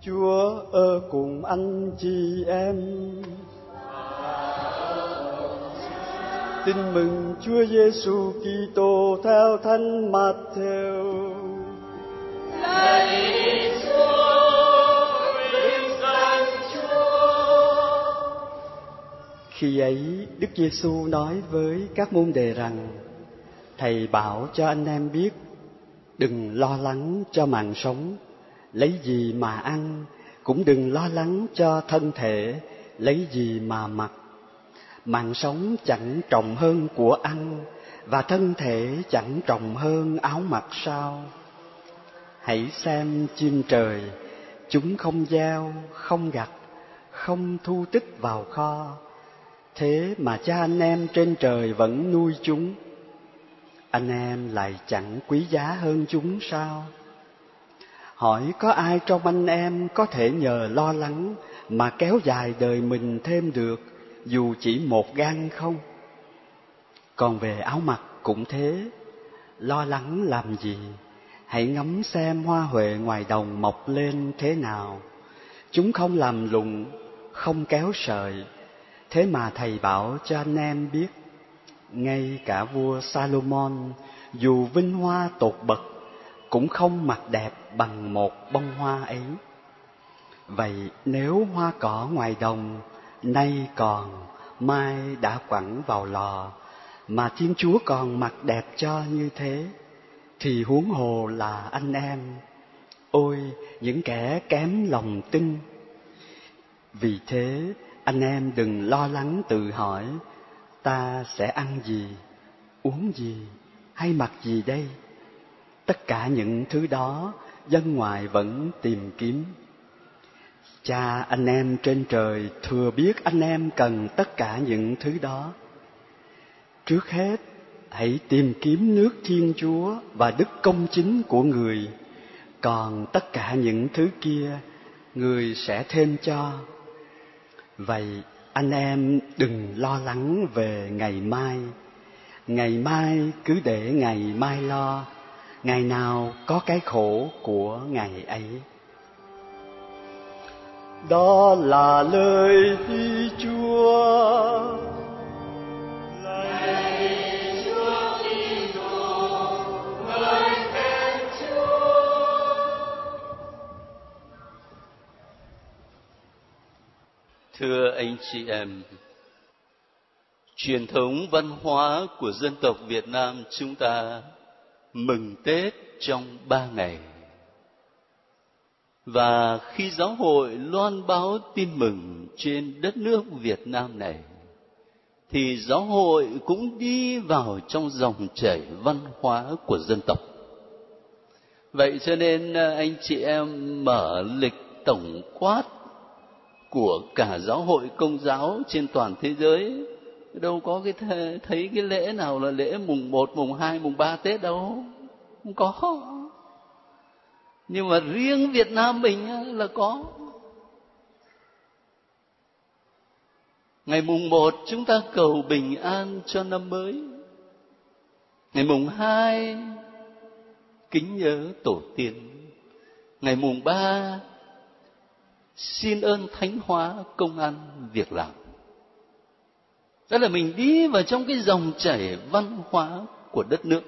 Chúa ở cùng anh chị em. Tin mừng Chúa Giêsu Kitô theo Thánh Matthew. Lạy Chúa, vinh danh Chúa. Khi ấy, Đức Giêsu nói với các môn đệ rằng: Thầy bảo cho anh em biết, đừng lo lắng cho mạng sống, lấy gì mà ăn, cũng đừng lo lắng cho thân thể, lấy gì mà mặc. Mạng sống chẳng trọng hơn của ăn, và thân thể chẳng trọng hơn áo mặc sao? Hãy xem chim trời, chúng không gieo, không gặt, không thu tích vào kho, thế mà cha anh em trên trời vẫn nuôi chúng. Anh em lại chẳng quý giá hơn chúng sao? Hỏi có ai trong anh em có thể nhờ lo lắng mà kéo dài đời mình thêm được, dù chỉ một gang không? Còn về áo mặc cũng thế, lo lắng làm gì? Hãy ngắm xem hoa huệ ngoài đồng mọc lên thế nào. Chúng không làm lụng, không kéo sợi. Thế mà thầy bảo cho anh em biết, ngay cả vua Salomon, dù vinh hoa tột bậc, cũng không mặc đẹp bằng một bông hoa ấy. Vậy nếu hoa cỏ ngoài đồng nay còn, mai đã quẳng vào lò, mà Thiên Chúa còn mặc đẹp cho như thế, thì huống hồ là anh em. Ôi, những kẻ kém lòng tin! Vì thế, anh em đừng lo lắng tự hỏi, ta sẽ ăn gì, uống gì, hay mặc gì đây? Tất cả những thứ đó, dân ngoài vẫn tìm kiếm. Cha anh em trên trời thừa biết anh em cần tất cả những thứ đó. Trước hết, hãy tìm kiếm nước Thiên Chúa và đức công chính của Người, còn tất cả những thứ kia, Người sẽ thêm cho. Vậy anh em đừng lo lắng về ngày mai cứ để ngày mai lo, ngày nào có cái khổ của ngày ấy. Đó là lời Chúa. Lạy Chúa Kitô, ngợi khen Chúa. Thưa anh chị em, truyền thống văn hóa của dân tộc Việt Nam chúng ta mừng Tết trong 3 ngày. Và khi giáo hội loan báo tin mừng trên đất nước Việt Nam này, thì giáo hội cũng đi vào trong dòng chảy văn hóa của dân tộc. Vậy cho nên anh chị em mở lịch tổng quát của cả giáo hội Công giáo trên toàn thế giới, đâu có thấy cái lễ nào là lễ mùng 1, mùng 2, mùng 3 Tết đâu. Không có. Nhưng mà riêng Việt Nam mình là có. Ngày mùng 1 chúng ta cầu bình an cho năm mới. Ngày mùng 2 kính nhớ tổ tiên. Ngày mùng 3 xin ơn thánh hóa công ăn việc làm. Đó là mình đi vào trong cái dòng chảy văn hóa của đất nước.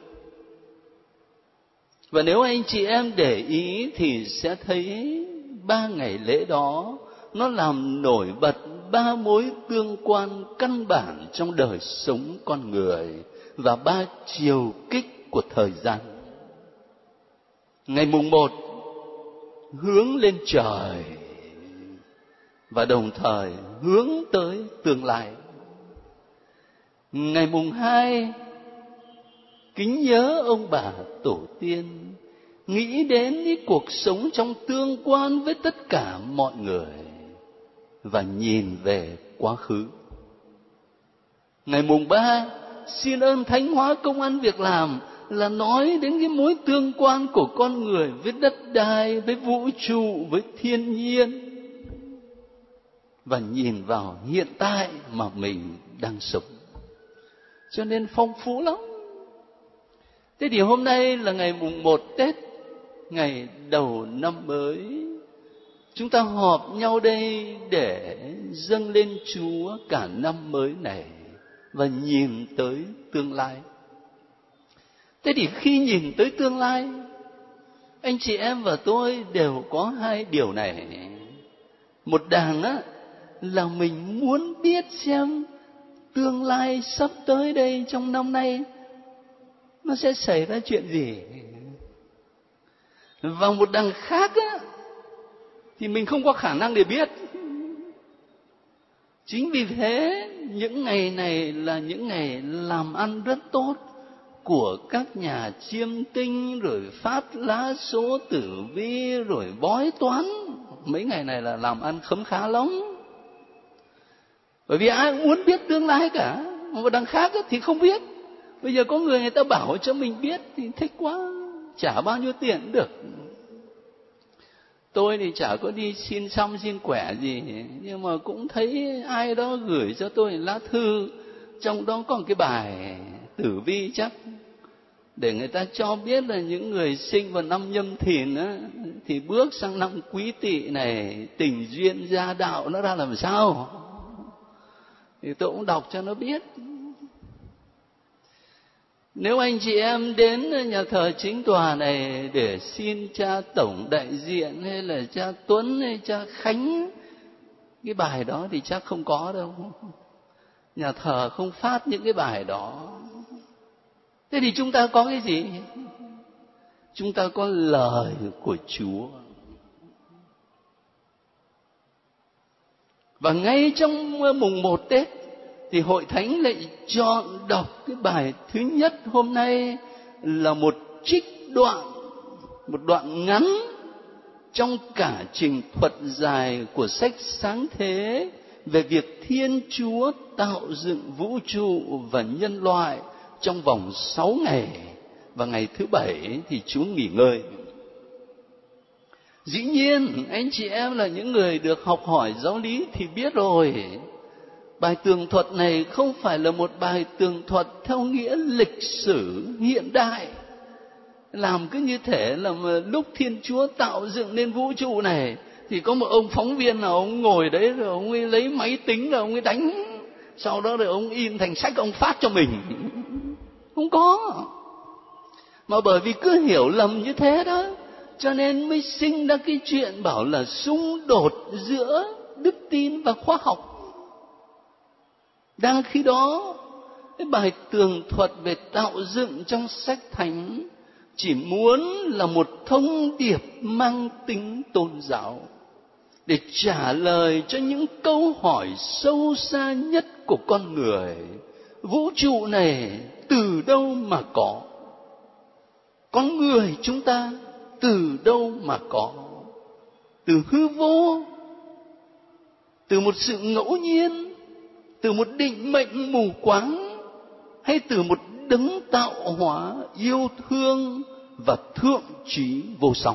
Và nếu anh chị em để ý thì sẽ thấy 3 ngày lễ đó nó làm nổi bật 3 mối tương quan căn bản trong đời sống con người và 3 chiều kích của thời gian. Ngày mùng 1 hướng lên trời và đồng thời hướng tới tương lai. Ngày mùng 2 kính nhớ ông bà tổ tiên, nghĩ đến cái cuộc sống trong tương quan với tất cả mọi người và nhìn về quá khứ. Ngày mùng 3 xin ơn thánh hóa công ăn việc làm, là nói đến cái mối tương quan của con người với đất đai, với vũ trụ, với thiên nhiên, và nhìn vào hiện tại mà mình đang sống. Cho nên phong phú lắm. Thế thì hôm nay là ngày mùng 1 Tết, ngày đầu năm mới. Chúng ta họp nhau đây để dâng lên Chúa cả năm mới này và nhìn tới tương lai. Thế thì khi nhìn tới tương lai, anh chị em và tôi đều có hai điều này. Một đằng á là mình muốn biết xem tương lai sắp tới đây trong năm nay nó sẽ xảy ra chuyện gì. Và một đằng khác á thì mình không có khả năng để biết. Chính vì thế những ngày này là những ngày làm ăn rất tốt của các nhà chiêm tinh, rồi phát lá số tử vi, rồi bói toán. Mấy ngày này là làm ăn khấm khá lắm. Bởi vì ai cũng muốn biết tương lai cả. Một đằng khác thì không biết. Bây giờ có người ta bảo cho mình biết thì thích quá, trả bao nhiêu tiền cũng được. Tôi thì chả có đi xin xăm xin quẻ gì, nhưng mà cũng thấy ai đó gửi cho tôi lá thư, trong đó có một cái bài tử vi chắc, để người ta cho biết là những người sinh vào năm Nhâm Thìn á, thì bước sang năm Quý Tỵ này tình duyên gia đạo nó ra làm sao. Thì tôi cũng đọc cho nó biết. Nếu anh chị em đến nhà thờ Chính Tòa này để xin cha Tổng đại diện hay là cha Tuấn hay cha Khánh, cái bài đó thì chắc không có đâu. Nhà thờ không phát những cái bài đó. Thế thì chúng ta có cái gì? Chúng ta có lời của Chúa. Và ngay trong mùng 1 Tết thì Hội Thánh lại chọn đọc cái bài thứ nhất hôm nay là một đoạn ngắn trong cả trình thuật dài của sách Sáng Thế về việc Thiên Chúa tạo dựng vũ trụ và nhân loại trong vòng 6 ngày, và ngày thứ 7 thì Chúa nghỉ ngơi. Dĩ nhiên anh chị em là những người được học hỏi giáo lý thì biết rồi, bài tường thuật này không phải là một bài tường thuật theo nghĩa lịch sử hiện đại, làm cứ như thể là lúc Thiên Chúa tạo dựng nên vũ trụ này thì có một ông phóng viên nào ông ngồi đấy rồi ông ấy lấy máy tính rồi ông ấy đánh, sau đó rồi ông in thành sách ông phát cho mình. Không có. Mà bởi vì cứ hiểu lầm như thế đó, cho nên mới sinh ra cái chuyện bảo là xung đột giữa đức tin và khoa học. Đang khi đó, cái bài tường thuật về tạo dựng trong sách Thánh chỉ muốn là một thông điệp mang tính tôn giáo, để trả lời cho những câu hỏi sâu xa nhất của con người. Vũ trụ này từ đâu mà có? Con người chúng ta từ đâu mà có? Từ hư vô, từ một sự ngẫu nhiên, từ một định mệnh mù quáng, hay từ một đấng tạo hóa yêu thương và thượng trí vô song?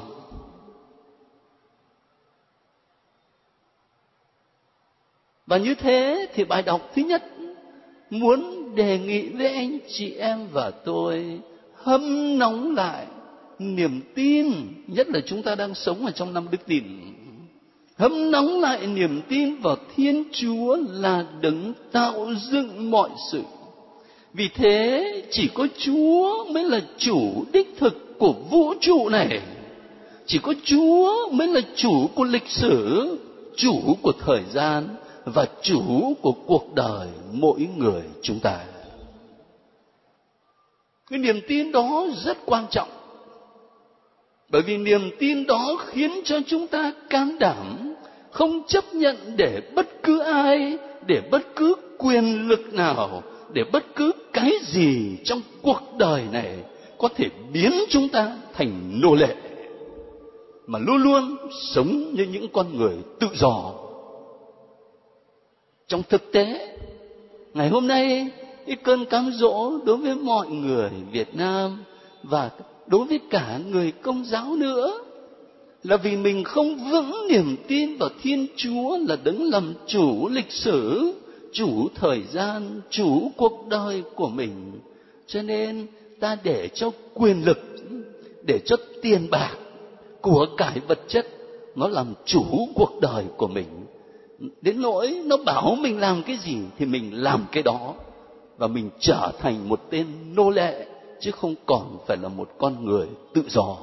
Và như thế thì bài đọc thứ nhất muốn đề nghị với anh chị em và tôi hâm nóng lại niềm tin, nhất là chúng ta đang sống ở trong năm đức tin. Hâm nóng lại niềm tin vào Thiên Chúa là đấng tạo dựng mọi sự. Vì thế chỉ có Chúa mới là chủ đích thực của vũ trụ này. Chỉ có Chúa mới là chủ của lịch sử, chủ của thời gian và chủ của cuộc đời mỗi người chúng ta. Cái niềm tin đó rất quan trọng. Bởi vì niềm tin đó khiến cho chúng ta can đảm, không chấp nhận để bất cứ ai, để bất cứ quyền lực nào, để bất cứ cái gì trong cuộc đời này có thể biến chúng ta thành nô lệ, mà luôn luôn sống như những con người tự do. Trong thực tế, ngày hôm nay, cái cơn cám dỗ đối với mọi người Việt Nam và đối với cả người Công giáo nữa là vì mình không vững niềm tin vào Thiên Chúa là đấng làm chủ lịch sử, chủ thời gian, chủ cuộc đời của mình. Cho nên ta để cho quyền lực, để cho tiền bạc, của cải vật chất nó làm chủ cuộc đời của mình. Đến nỗi nó bảo mình làm cái gì thì mình làm cái đó. Và mình trở thành một tên nô lệ, chứ không còn phải là một con người tự do.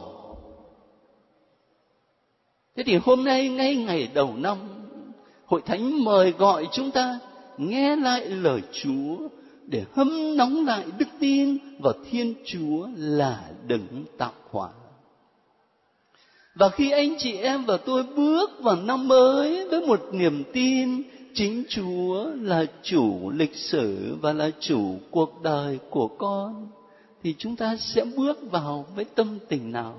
Thế thì hôm nay, ngay ngày đầu năm, Hội Thánh mời gọi chúng ta nghe lại lời Chúa để hâm nóng lại đức tin vào Thiên Chúa là đấng tạo hóa. Và khi anh chị em và tôi bước vào năm mới với một niềm tin chính Chúa là chủ lịch sử và là chủ cuộc đời của con, thì chúng ta sẽ bước vào với tâm tình nào?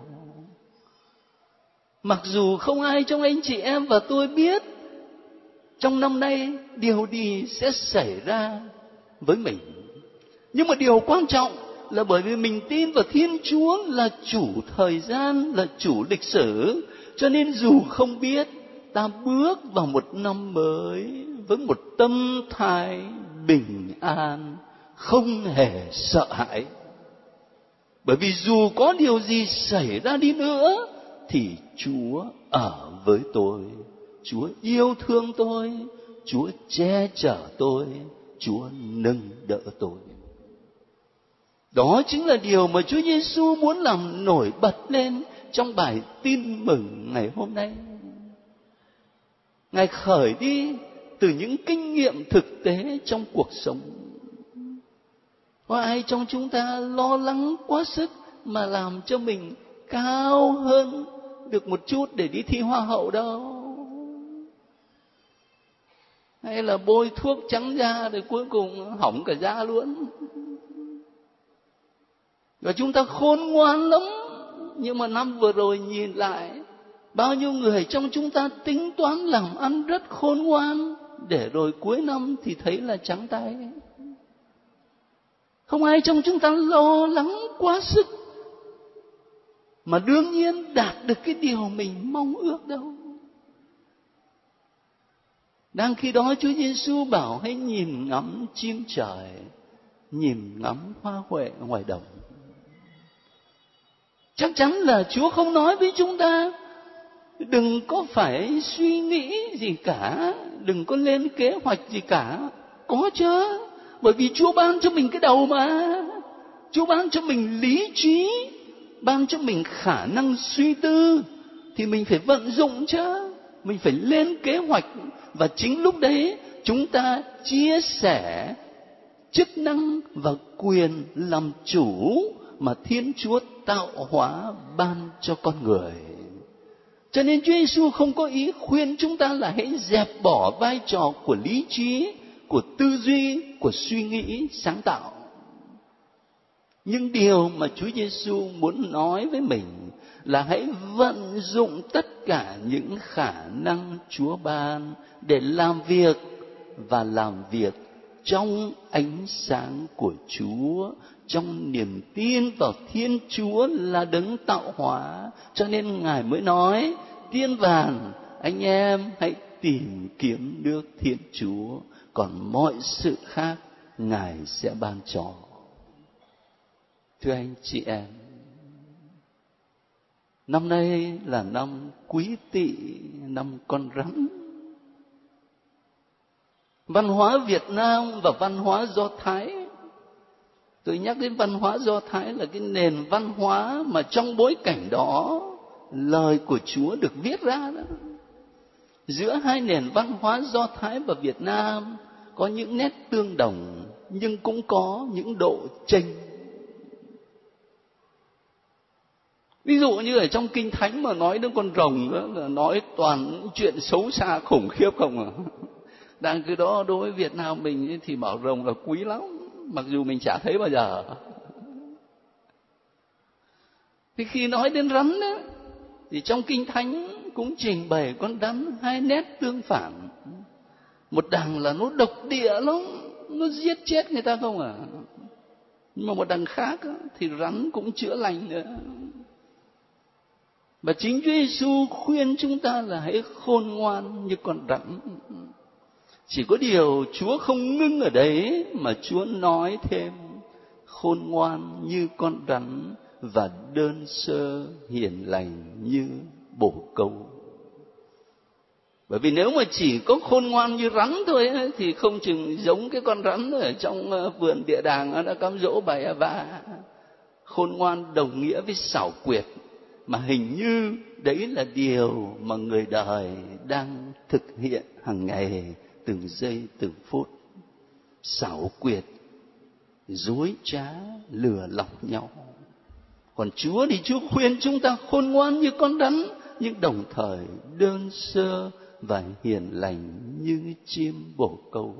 Mặc dù không ai trong anh chị em và tôi biết trong năm nay điều gì sẽ xảy ra với mình, nhưng mà điều quan trọng là bởi vì mình tin vào Thiên Chúa là chủ thời gian, là chủ lịch sử, cho nên dù không biết, ta bước vào một năm mới với một tâm thái bình an, không hề sợ hãi. Bởi vì dù có điều gì xảy ra đi nữa thì Chúa ở với tôi, Chúa yêu thương tôi, Chúa che chở tôi, Chúa nâng đỡ tôi. Đó chính là điều mà Chúa Giêsu muốn làm nổi bật lên trong bài tin mừng ngày hôm nay. Ngài khởi đi từ những kinh nghiệm thực tế trong cuộc sống. Có ai trong chúng ta lo lắng quá sức mà làm cho mình cao hơn được một chút để đi thi hoa hậu đâu? Hay là bôi thuốc trắng da rồi cuối cùng hỏng cả da luôn? Và chúng ta khôn ngoan lắm, nhưng mà năm vừa rồi nhìn lại, bao nhiêu người trong chúng ta tính toán làm ăn rất khôn ngoan, để rồi cuối năm thì thấy là trắng tay. Không ai trong chúng ta lo lắng quá sức mà đương nhiên đạt được cái điều mình mong ước đâu. Đang khi đó Chúa Giêsu bảo hãy nhìn ngắm chim trời, nhìn ngắm hoa huệ ngoài đồng. Chắc chắn là Chúa không nói với chúng ta đừng có phải suy nghĩ gì cả, đừng có lên kế hoạch gì cả. Có chứ, bởi vì Chúa ban cho mình cái đầu mà. Chúa ban cho mình lý trí, ban cho mình khả năng suy tư, thì mình phải vận dụng chứ. Mình phải lên kế hoạch. Và chính lúc đấy chúng ta chia sẻ chức năng và quyền làm chủ mà Thiên Chúa tạo hóa ban cho con người. Cho nên Chúa Giêsu không có ý khuyên chúng ta là hãy dẹp bỏ vai trò của lý trí, của tư duy, của suy nghĩ sáng tạo. Nhưng điều mà Chúa Giêsu muốn nói với mình là hãy vận dụng tất cả những khả năng Chúa ban để làm việc, và làm việc trong ánh sáng của Chúa, trong niềm tin vào Thiên Chúa là đấng tạo hóa. Cho nên Ngài mới nói: tiên vàng, anh em hãy tìm kiếm nước Thiên Chúa, còn mọi sự khác Ngài sẽ ban cho. Thưa anh chị em, năm nay là năm Quý Tỵ, năm con rắn. Văn hóa Việt Nam và văn hóa Do Thái, tôi nhắc đến văn hóa Do Thái là cái nền văn hóa mà trong bối cảnh đó lời của Chúa được viết ra đó. Giữa hai nền văn hóa Do Thái và Việt Nam có những nét tương đồng, nhưng cũng có những độ chênh. Ví dụ như ở trong Kinh Thánh mà nói đến con rồng đó, là nói toàn chuyện xấu xa khủng khiếp không à. Đang cái đó đối với Việt Nam mình thì bảo rồng là quý lắm, mặc dù mình chả thấy bao giờ. Thì khi nói đến rắn đó, thì trong Kinh Thánh cũng trình bày con rắn hai nét tương phản. Một đằng là nó độc địa lắm, nó giết chết người ta không à. Nhưng mà một đằng khác thì rắn cũng chữa lành nữa. Và chính Chúa Giêsu khuyên chúng ta là hãy khôn ngoan như con rắn. Chỉ có điều Chúa không ngưng ở đấy, mà Chúa nói thêm khôn ngoan như con rắn và đơn sơ hiền lành như bồ câu. Bởi vì nếu mà chỉ có khôn ngoan như rắn thôi ấy, thì không chừng giống cái con rắn ở trong vườn địa đàng nó cám dỗ bà Eva. Khôn ngoan đồng nghĩa với xảo quyệt, mà hình như đấy là điều mà người đời đang thực hiện hàng ngày, từng giây từng phút. Xảo quyệt, dối trá, lừa lọc nhau. Còn Chúa thì Chúa khuyên chúng ta khôn ngoan như con rắn, nhưng đồng thời đơn sơ và hiền lành như chim bồ câu.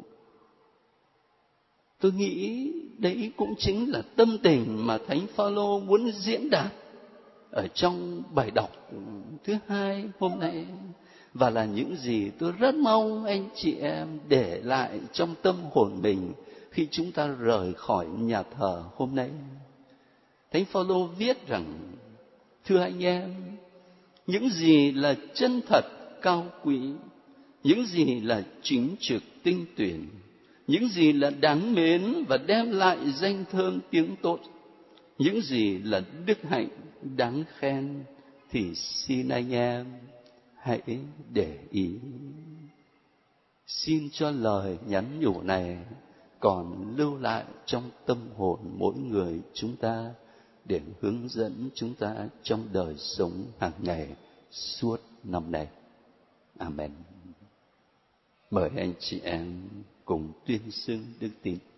Tôi nghĩ đấy cũng chính là tâm tình mà Thánh Phaolô muốn diễn đạt ở trong bài đọc thứ hai hôm nay, và là những gì tôi rất mong anh chị em để lại trong tâm hồn mình khi chúng ta rời khỏi nhà thờ hôm nay. Thánh Phaolô viết rằng: thưa anh em, những gì là chân thật cao quý, những gì là chính trực tinh tuyển, những gì là đáng mến và đem lại danh thơm tiếng tốt, những gì là đức hạnh đáng khen, thì xin anh em hãy để ý. Xin cho lời nhắn nhủ này còn lưu lại trong tâm hồn mỗi người chúng ta, để hướng dẫn chúng ta trong đời sống hàng ngày suốt năm nay. Amen. Mời anh chị em cùng tuyên xưng đức tin.